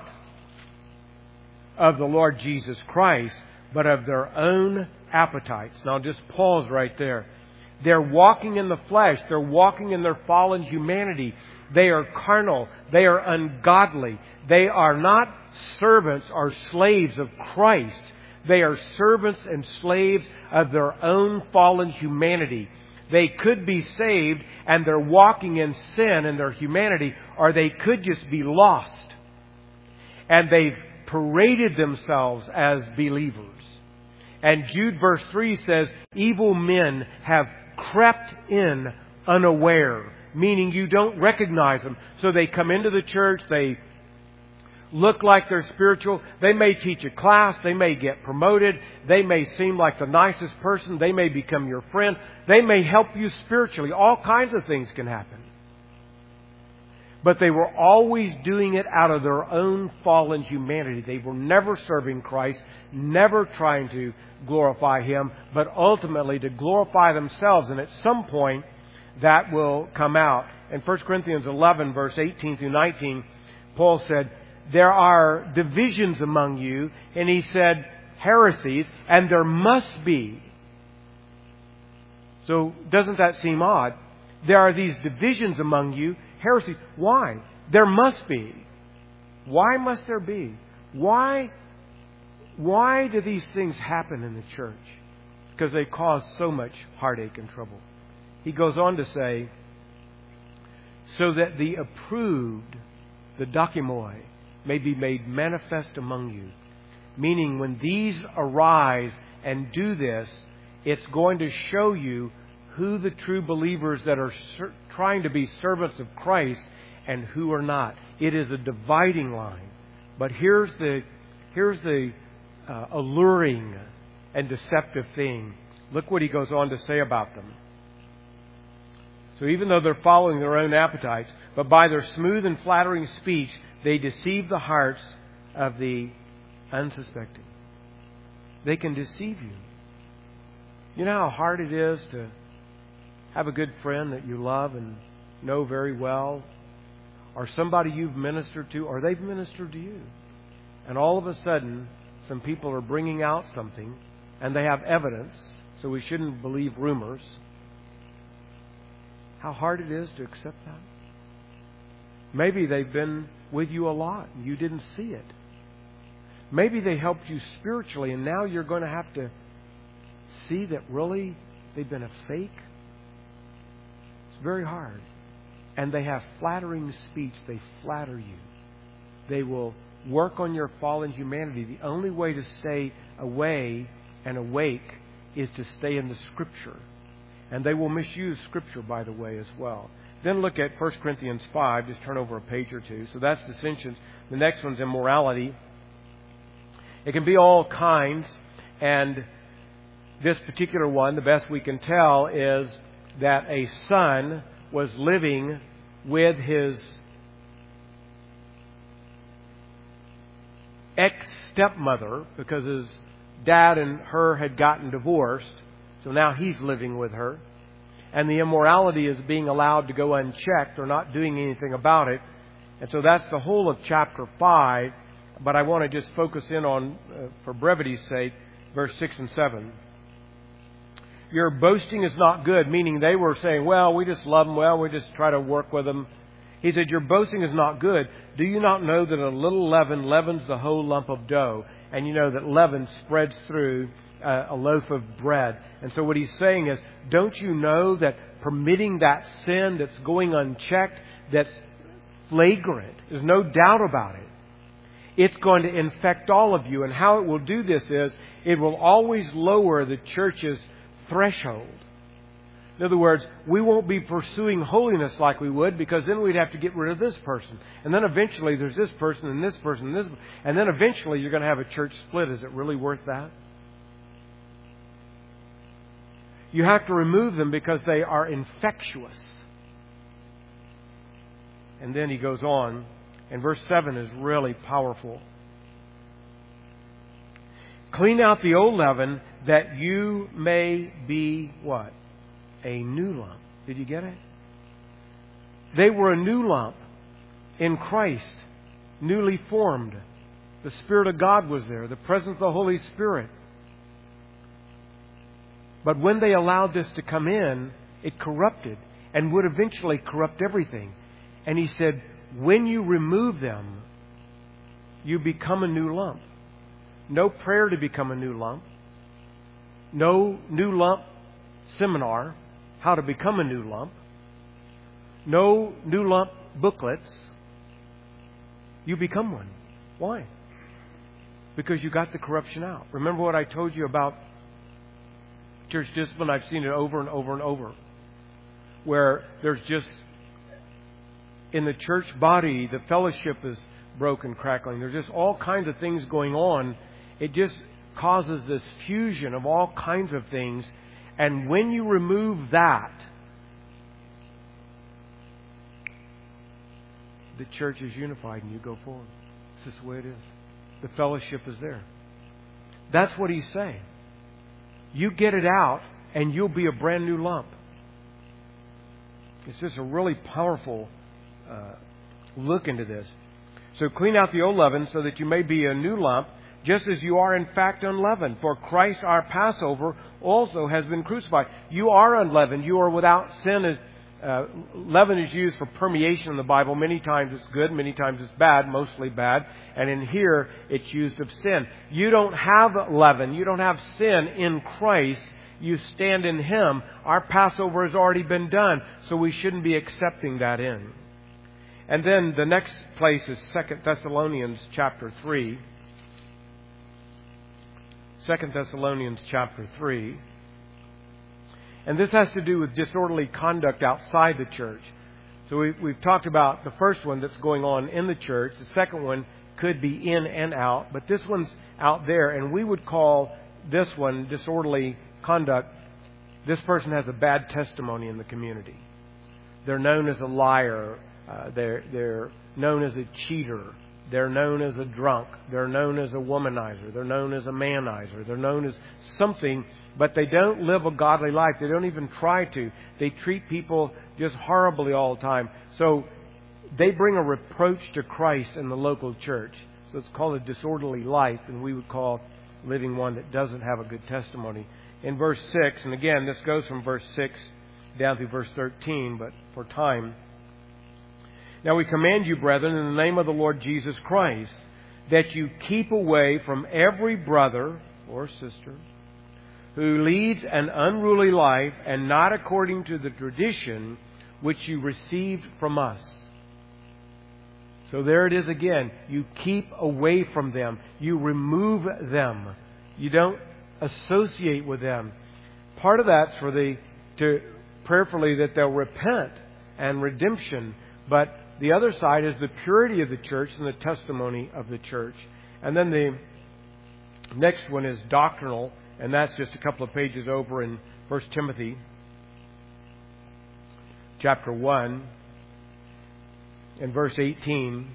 of the Lord Jesus Christ, but of their own appetites. Now just pause right there. They're walking in the flesh. They're walking in their fallen humanity. They are carnal. They are ungodly. They are not servants or slaves of Christ. They are servants and slaves of their own fallen humanity. They could be saved and they're walking in sin in their humanity, or they could just be lost. And they've paraded themselves as believers. And Jude verse 3 says, evil men have crept in unaware, meaning you don't recognize them. So they come into the church, they look like they're spiritual, they may teach a class, they may get promoted, they may seem like the nicest person, they may become your friend, they may help you spiritually. All kinds of things can happen. But they were always doing it out of their own fallen humanity. They were never serving Christ, never trying to glorify Him, but ultimately to glorify themselves. And at some point, that will come out. In 1 Corinthians 11, verse 18 through 19, Paul said, there are divisions among you, and he said, heresies, and there must be. So doesn't that seem odd? There are these divisions among you, heresies. Why? There must be. Why must there be? Why do these things happen in the church? Because they cause so much heartache and trouble. He goes on to say, so that the approved, the dokimoi, may be made manifest among you. Meaning when these arise and do this, it's going to show you who the true believers that are trying to be servants of Christ and who are not. It is a dividing line. But here's the alluring and deceptive thing. Look what he goes on to say about them. So even though they're following their own appetites, but by their smooth and flattering speech, they deceive the hearts of the unsuspecting. They can deceive you. You know how hard it is to have a good friend that you love and know very well, or somebody you've ministered to, or they've ministered to you. And all of a sudden, some people are bringing out something, and they have evidence, so we shouldn't believe rumors. How hard it is to accept that. Maybe they've been with you a lot and you didn't see it. Maybe they helped you spiritually and now you're going to have to see that really they've been a fake. It's very hard. And they have flattering speech. They flatter you. They will work on your fallen humanity. The only way to stay away and awake is to stay in the Scripture. And they will misuse Scripture, by the way, as well. Then look at 1 Corinthians 5. Just turn over a page or two. So that's dissensions. The next one's immorality. It can be all kinds. And This particular one, the best we can tell, is that a son was living with his ex-stepmother because his dad and her had gotten divorced. So now he's living with her. And the immorality is being allowed to go unchecked or not doing anything about it. And so that's the whole of chapter 5. But I want to just focus in on, for brevity's sake, verse 6 and 7. Your boasting is not good, meaning they were saying, well, we just love them, well, we just try to work with them. He said, your boasting is not good. Do you not know that a little leaven leavens the whole lump of dough? And you know that leaven spreads through a loaf of bread. And so what he's saying is, don't you know that permitting that sin that's going unchecked, that's flagrant, there's no doubt about it, it's going to infect all of you. And how it will do this is, it will always lower the church's threshold. In other words, we won't be pursuing holiness like we would, because then we'd have to get rid of this person. And then eventually there's this person and this person and this. And then eventually you're going to have a church split. Is it really worth that? You have to remove them because they are infectious. And then he goes on, and verse 7 is really powerful. Clean out the old leaven that you may be what? A new lump. Did you get it? They were a new lump in Christ, newly formed. The Spirit of God was there, the presence of the Holy Spirit. But when they allowed this to come in, it corrupted and would eventually corrupt everything. And he said, when you remove them, you become a new lump. No prayer to become a new lump. No new lump seminar, how to become a new lump. No new lump booklets. You become one. Why? Because you got the corruption out. Remember what I told you about church discipline? I've seen it over and over and over. Where there's just, in the church body, the fellowship is broken, crackling. There's just all kinds of things going on. It just causes this fusion of all kinds of things. And when you remove that, the church is unified and you go forward. It's just the way it is. The fellowship is there. That's what he's saying. You get it out and you'll be a brand new lump. It's just a really powerful look into this. So clean out the old leaven so that you may be a new lump, just as you are in fact unleavened. For Christ our Passover also has been crucified. You are unleavened. You are without sin. Leaven is used for permeation in the Bible. Many times it's good, many times it's bad, mostly bad. And in here, it's used of sin. You don't have leaven. You don't have sin in Christ. You stand in Him. Our Passover has already been done, so we shouldn't be accepting that in. And then the next place is 2 Thessalonians chapter 3. 2 Thessalonians chapter 3. And this has to do with disorderly conduct outside the church. So we've talked about the first one that's going on in the church. The second one could be in and out. But this one's out there. And we would call this one disorderly conduct. This person has a bad testimony in the community. They're known as a liar. They're known as a cheater. They're known as a drunk. They're known as a womanizer. They're known as a manizer. They're known as something, but they don't live a godly life. They don't even try to. They treat people just horribly all the time. So they bring a reproach to Christ in the local church. So it's called a disorderly life, and we would call living one that doesn't have a good testimony. In verse 6, and again, this goes from verse 6 down through verse 13, but for time. Now we command you, brethren, in the name of the Lord Jesus Christ, that you keep away from every brother or sister who leads an unruly life and not according to the tradition which you received from us. So there it is again. You keep away from them. You remove them. You don't associate with them. Part of that's to prayerfully that they'll repent and redemption, but the other side is the purity of the church and the testimony of the church. And then the next one is doctrinal. And that's just a couple of pages over in 1 Timothy chapter 1 and verse 18.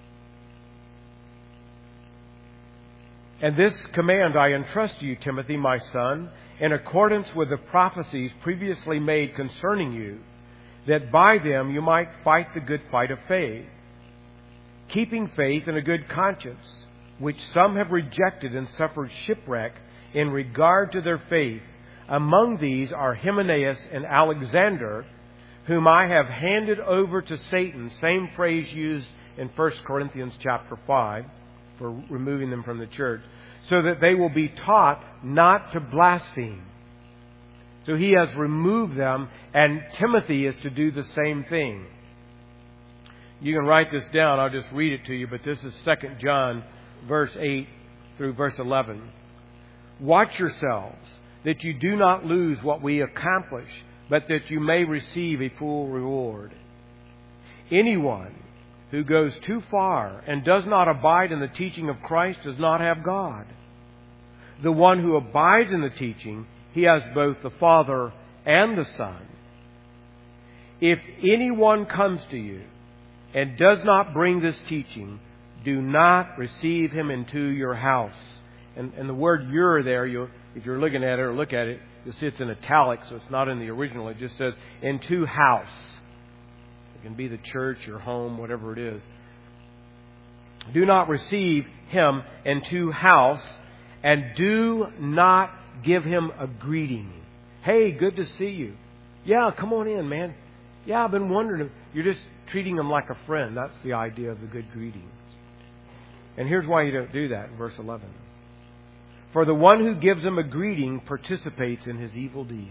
And this command I entrust to you, Timothy, my son, in accordance with the prophecies previously made concerning you, that by them you might fight the good fight of faith, keeping faith and a good conscience, which some have rejected and suffered shipwreck in regard to their faith. Among these are Hymenaeus and Alexander, whom I have handed over to Satan, same phrase used in 1 Corinthians chapter 5, for removing them from the church, so that they will be taught not to blaspheme. So he has removed them, and Timothy is to do the same thing. You can write this down. I'll just read it to you, but this is 2 John verse 8 through verse 11. Watch yourselves, that you do not lose what we accomplish, but that you may receive a full reward. Anyone who goes too far and does not abide in the teaching of Christ does not have God. The one who abides in the teaching, he has both the Father and the Son. If anyone comes to you and does not bring this teaching, do not receive him into your house. And the word "your" there, if you're looking at it or look at it, you'll see it's in italics, so it's not in the original. It just says "into house." It can be the church, your home, whatever it is. Do not receive him into house, and do not give him a greeting. Hey, good to see you. Yeah, come on in, man. Yeah, I've been wondering. You're just treating him like a friend. That's the idea of the good greeting. And here's why you don't do that in verse 11. For the one who gives him a greeting participates in his evil deeds.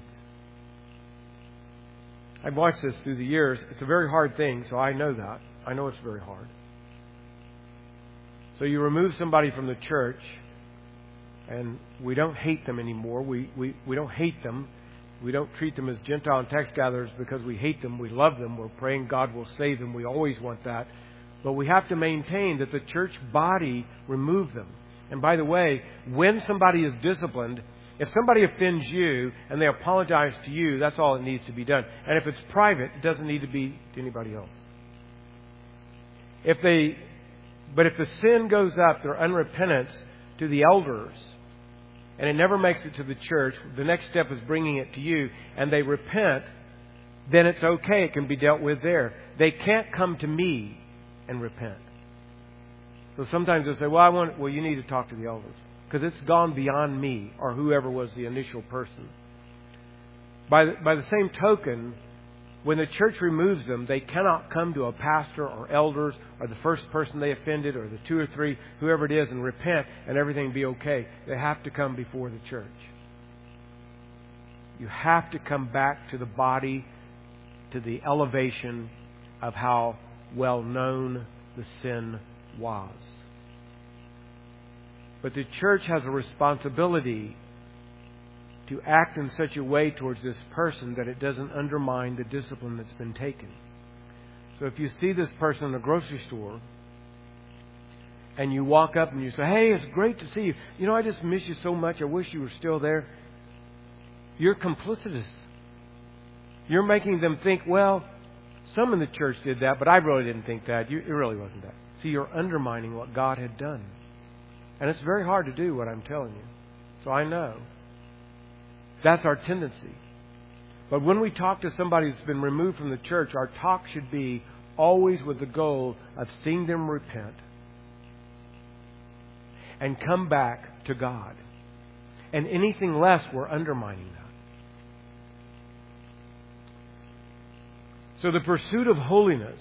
I've watched this through the years. It's a very hard thing, so I know that. I know it's very hard. So you remove somebody from the church, and we don't hate them anymore. We don't hate them. We don't treat them as Gentile and tax gatherers because we hate them. We love them. We're praying God will save them. We always want that. But we have to maintain that the church body remove them. And by the way, when somebody is disciplined, if somebody offends you and they apologize to you, that's all that needs to be done. And if it's private, it doesn't need to be to anybody else. But if the sin goes up, their unrepentance, to the elders, and it never makes it to the church, the next step is bringing it to you, and they repent, then it's okay. It can be dealt with there. They can't come to me and repent. So sometimes they'll say, well, you need to talk to the elders, because it's gone beyond me or whoever was the initial person. By the same token, when the church removes them, they cannot come to a pastor or elders or the first person they offended or the two or three, whoever it is, and repent and everything be okay. They have to come before the church. You have to come back to the body, to the elevation of how well known the sin was. But the church has a responsibility to act in such a way towards this person that it doesn't undermine the discipline that's been taken. So if you see this person in the grocery store and you walk up and you say, hey, it's great to see you. You know, I just miss you so much. I wish you were still there. You're complicitous. You're making them think, well, some in the church did that, but I really didn't think that. It really wasn't that. See, you're undermining what God had done. And it's very hard to do what I'm telling you. So I know. That's our tendency. But when we talk to somebody who's been removed from the church, our talk should be always with the goal of seeing them repent and come back to God. And anything less, we're undermining that. So the pursuit of holiness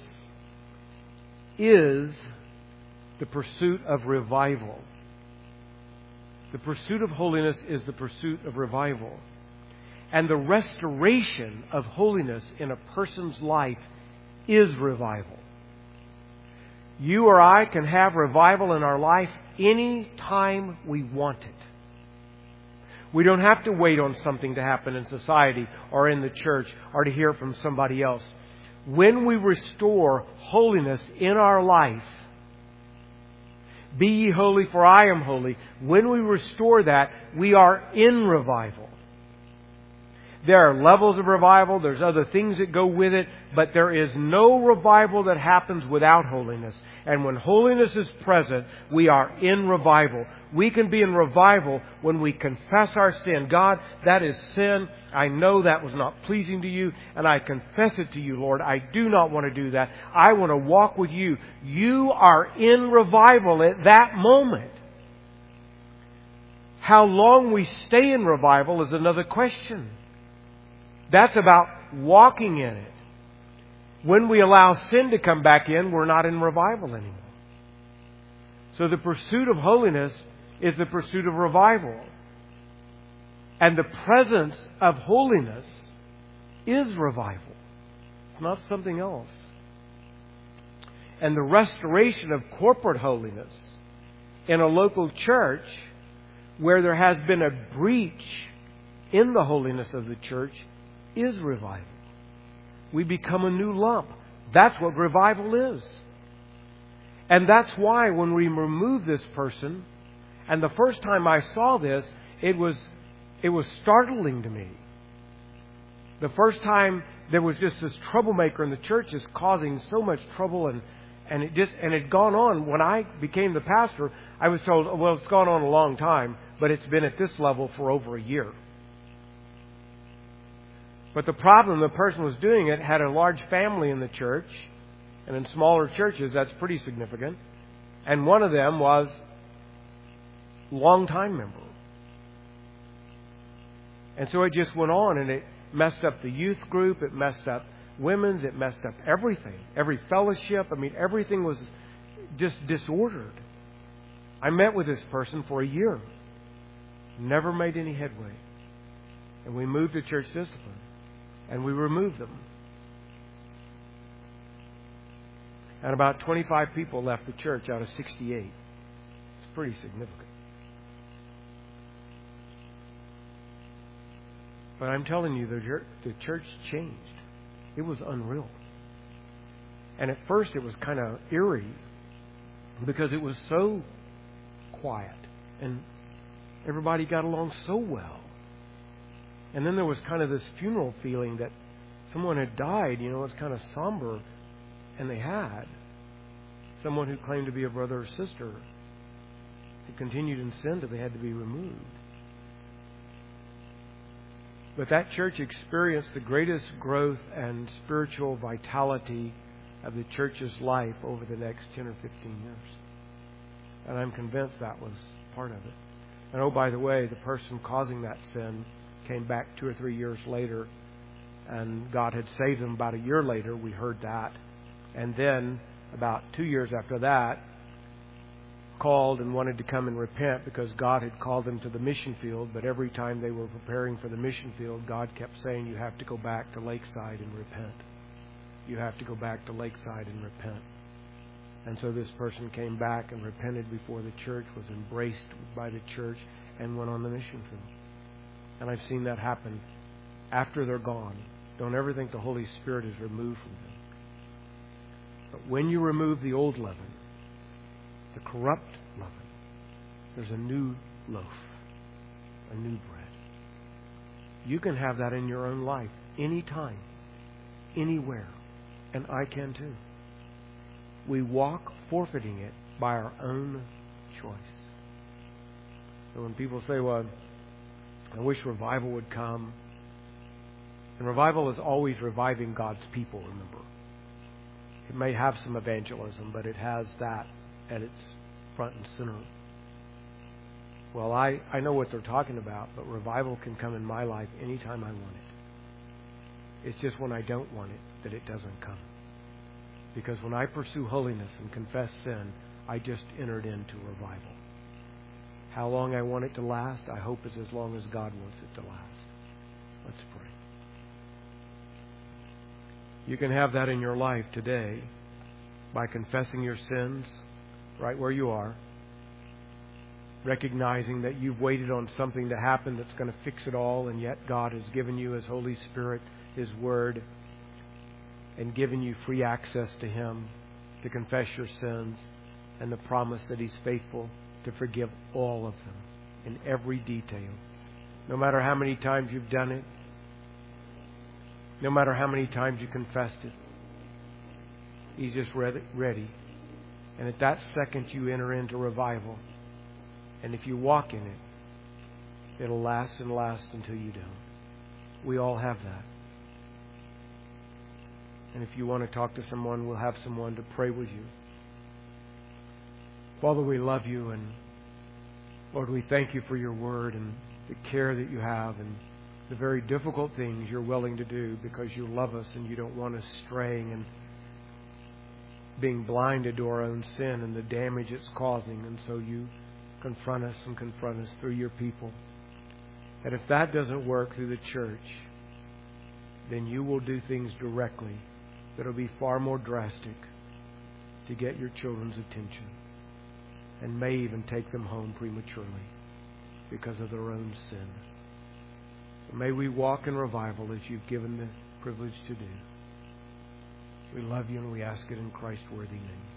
is the pursuit of revival. The pursuit of holiness is the pursuit of revival. And the restoration of holiness in a person's life is revival. You or I can have revival in our life any time we want it. We don't have to wait on something to happen in society or in the church or to hear from somebody else. When we restore holiness in our life, Be ye holy, for I am holy. When we restore that, we are in revival. There are levels of revival. There's other things that go with it. But there is no revival that happens without holiness. And when holiness is present, we are in revival. We can be in revival when we confess our sin. God, that is sin. I know that was not pleasing to you, and I confess it to you, Lord. I do not want to do that. I want to walk with you. You are in revival at that moment. How long we stay in revival is another question. That's about walking in it. When we allow sin to come back in, we're not in revival anymore. So the pursuit of holiness is the pursuit of revival. And the presence of holiness is revival. It's not something else. And the restoration of corporate holiness in a local church where there has been a breach in the holiness of the church is revival. We become a new lump. That's what revival is. And that's why when we remove this person, and the first time I saw this, it was startling to me. The first time there was just this troublemaker in the church is causing so much trouble, and it had gone on. When I became the pastor, I was told, well, it's gone on a long time, but it's been at this level for over a year. But the problem, the person was doing it had a large family in the church, and in smaller churches that's pretty significant. And one of them was a long-time member. And so it just went on, and it messed up the youth group, it messed up women's, it messed up everything. Every fellowship, everything was just disordered. I met with this person for a year. Never made any headway. And we moved to church discipline. And we removed them. And about 25 people left the church out of 68. It's pretty significant. But I'm telling you, the church changed. It was unreal. And at first it was kind of eerie because it was so quiet and everybody got along so well. And then there was kind of this funeral feeling that someone had died, it's kind of somber. And they had. Someone who claimed to be a brother or sister who continued in sin till they had to be removed. But that church experienced the greatest growth and spiritual vitality of the church's life over the next 10 or 15 years. And I'm convinced that was part of it. And oh, by the way, the person causing that sin came back 2 or 3 years later, and God had saved them about a year later. We heard that. And then, about 2 years after that, called and wanted to come and repent because God had called them to the mission field. But every time they were preparing for the mission field, God kept saying, you have to go back to Lakeside and repent. You have to go back to Lakeside and repent. And so this person came back and repented before the church, was embraced by the church, and went on the mission field. And I've seen that happen after they're gone. Don't ever think the Holy Spirit is removed from them. But when you remove the old leaven, the corrupt leaven, there's a new loaf, a new bread. You can have that in your own life, anytime, anywhere. And I can too. We walk forfeiting it by our own choice. So when people say, well, I wish revival would come. And revival is always reviving God's people, remember. It may have some evangelism, but it has that at its front and center. Well, I know what they're talking about, but revival can come in my life anytime I want it. It's just when I don't want it that it doesn't come. Because when I pursue holiness and confess sin, I just entered into revival. How long I want it to last, I hope it's as long as God wants it to last. Let's pray. You can have that in your life today by confessing your sins right where you are, recognizing that you've waited on something to happen that's going to fix it all, and yet God has given you His Holy Spirit, His Word, and given you free access to Him to confess your sins and the promise that He's faithful to forgive all of them in every detail. No matter how many times you've done it, no matter how many times you confessed it, He's just ready. And at that second you enter into revival. And if you walk in it, it'll last and last until you don't. We all have that. And if you want to talk to someone, we'll have someone to pray with you. Father, we love you, and Lord, we thank you for your word and the care that you have and the very difficult things you're willing to do because you love us and you don't want us straying and being blinded to our own sin and the damage it's causing. And so you confront us through your people. And if that doesn't work through the church, then you will do things directly that will be far more drastic to get your children's attention, and may even take them home prematurely because of their own sin. So may we walk in revival as you've given the privilege to do. We love you and we ask it in Christ's worthy name.